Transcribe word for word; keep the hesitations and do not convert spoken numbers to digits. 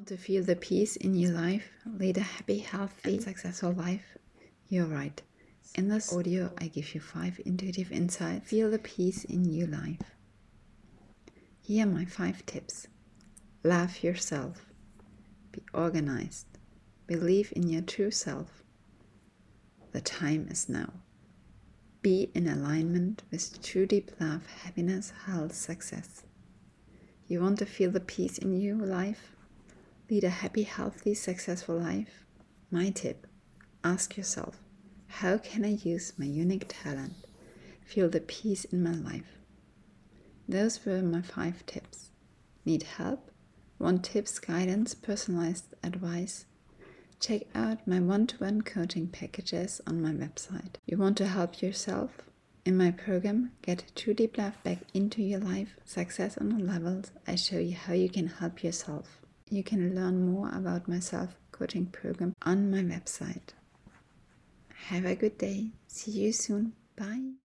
Want to feel the peace in your life, lead a happy, healthy, and successful life? You're right. In this audio, I give you five intuitive insights. Feel the peace in your life. Here are my five tips. Love yourself. Be organized. Believe in your true self. The time is now. Be in alignment with true deep love, happiness, health, success. You want to feel the peace in your life? Lead a happy, healthy, successful life? My tip, ask yourself, how can I use my unique talent? Feel the peace in my life. Those were my five tips. Need help? Want tips, guidance, personalized advice? Check out my one-to-one coaching packages on my website. You want to help yourself? In my program, Get True Deep Love Back into Your Life, Success on All Levels, I show you how you can help yourself. You can learn more about my self-coaching program on my website. Have a good day. See you soon. Bye.